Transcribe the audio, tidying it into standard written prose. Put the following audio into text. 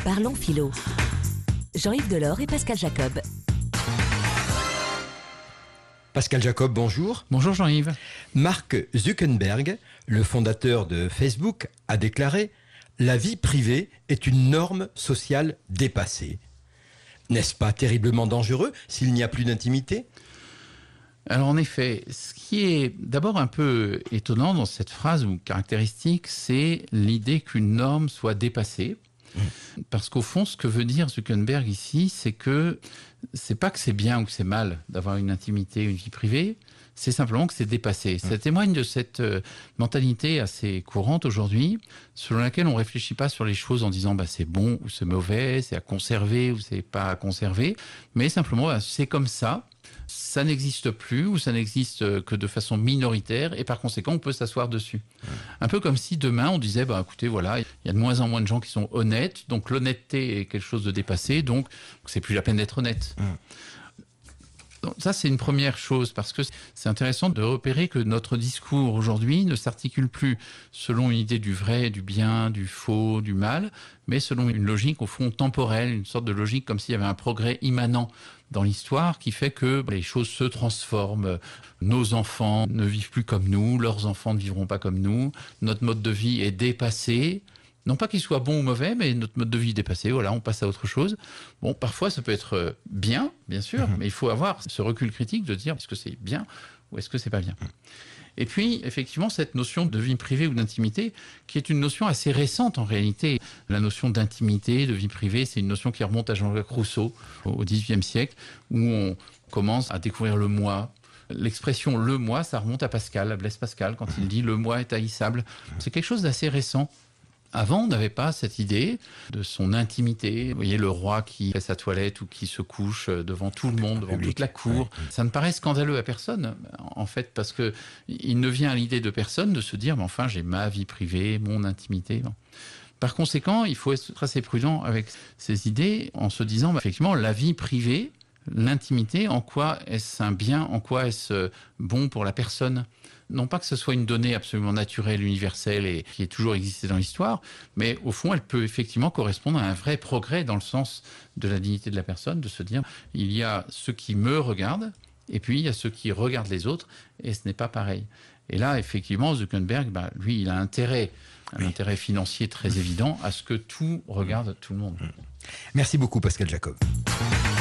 Parlons philo. Jean-Yves Delors et Pascal Jacob. Pascal Jacob, bonjour. Bonjour Jean-Yves. Mark Zuckerberg, le fondateur de Facebook, a déclaré « La vie privée est une norme sociale dépassée ». N'est-ce pas terriblement dangereux s'il n'y a plus d'intimité ? Alors en effet, ce qui est d'abord un peu étonnant dans cette phrase ou caractéristique, c'est l'idée qu'une norme soit dépassée. Parce qu'au fond, ce que veut dire Zuckerberg ici, c'est que c'est pas que c'est bien ou que c'est mal d'avoir une intimité, une vie privée, c'est simplement que c'est dépassé. Ça témoigne de cette mentalité assez courante aujourd'hui, selon laquelle on réfléchit pas sur les choses en disant c'est bon ou c'est mauvais, c'est à conserver ou c'est pas à conserver, mais simplement c'est comme ça n'existe plus ou ça n'existe que de façon minoritaire et par conséquent on peut s'asseoir dessus. Un peu comme si demain on disait écoutez voilà, il y a de moins en moins de gens qui sont honnêtes, donc l'honnêteté est quelque chose de dépassé, donc c'est plus la peine d'être honnête. Donc, ça c'est une première chose parce que c'est intéressant de repérer que notre discours aujourd'hui ne s'articule plus selon une idée du vrai, du bien, du faux, du mal, mais selon une logique au fond temporelle, une sorte de logique comme s'il y avait un progrès immanent dans l'histoire qui fait que les choses se transforment. Nos enfants ne vivent plus comme nous, leurs enfants ne vivront pas comme nous, notre mode de vie est dépassé. Non pas qu'il soit bon ou mauvais, mais notre mode de vie est dépassé, voilà, on passe à autre chose. Bon, parfois ça peut être bien sûr, mais il faut avoir ce recul critique de dire est-ce que c'est bien ou est-ce que c'est pas bien. Et puis, effectivement, cette notion de vie privée ou d'intimité, qui est une notion assez récente en réalité. La notion d'intimité, de vie privée, c'est une notion qui remonte à Jean-Jacques Rousseau au XVIIIe siècle, où on commence à découvrir le moi. L'expression « le moi », ça remonte à Pascal, à Blaise Pascal, quand il dit « le moi est haïssable ». C'est quelque chose d'assez récent. Avant, on n'avait pas cette idée de son intimité. Vous voyez, le roi qui fait sa toilette ou qui se couche devant tout le monde, devant toute la cour. Ouais. Ça ne paraît scandaleux à personne, en fait, parce que il ne vient à l'idée de personne de se dire, mais enfin, j'ai ma vie privée, mon intimité. Bon. Par conséquent, il faut être assez prudent avec ces idées en se disant, effectivement, la vie privée, l'intimité, en quoi est-ce un bien, en quoi est-ce bon pour la personne ? Non pas que ce soit une donnée absolument naturelle, universelle et qui ait toujours existé dans l'histoire, mais au fond, elle peut effectivement correspondre à un vrai progrès dans le sens de la dignité de la personne, de se dire, il y a ceux qui me regardent, et puis il y a ceux qui regardent les autres, et ce n'est pas pareil. Et là, effectivement, Zuckerberg, lui, il a un intérêt financier très évident à ce que tout regarde tout le monde. Merci beaucoup, Pascal Jacob.